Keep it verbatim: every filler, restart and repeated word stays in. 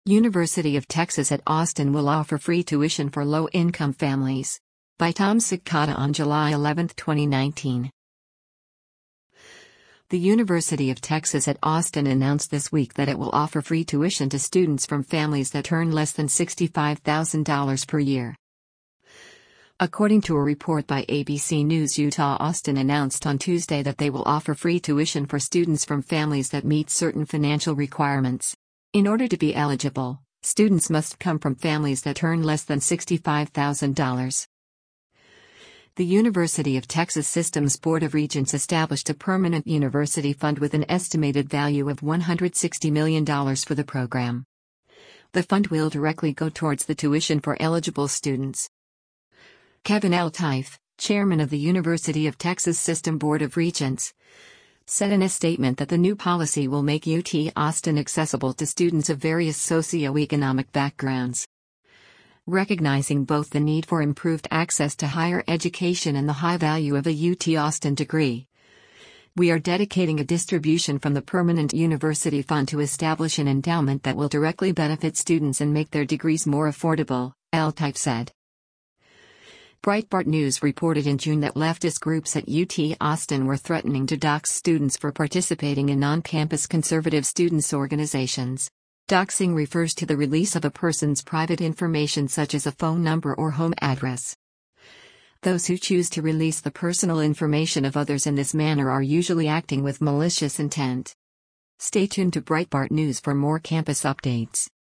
University of Texas at Austin will offer free tuition for low-income families. By Tom Cicada on July eleventh, twenty nineteen. The University of Texas at Austin announced this week that it will offer free tuition to students from families that earn less than sixty-five thousand dollars per year. According to a report by A B C News Utah, Austin announced on Tuesday that they will offer free tuition for students from families that meet certain financial requirements. In order to be eligible, students must come from families that earn less than sixty-five thousand dollars. The University of Texas System's Board of Regents established a permanent university fund with an estimated value of one hundred sixty million dollars for the program. The fund will directly go towards the tuition for eligible students. Kevin L. Teif, chairman of the University of Texas System Board of Regents, said in a statement that the new policy will make U T Austin accessible to students of various socioeconomic backgrounds. Recognizing both the need for improved access to higher education and the high value of a U T Austin degree, we are dedicating a distribution from the Permanent University Fund to establish an endowment that will directly benefit students and make their degrees more affordable, L. Teif said. Breitbart News reported in June that leftist groups at U T Austin were threatening to dox students for participating in non-campus conservative students' organizations. Doxing refers to the release of a person's private information such as a phone number or home address. Those who choose to release the personal information of others in this manner are usually acting with malicious intent. Stay tuned to Breitbart News for more campus updates.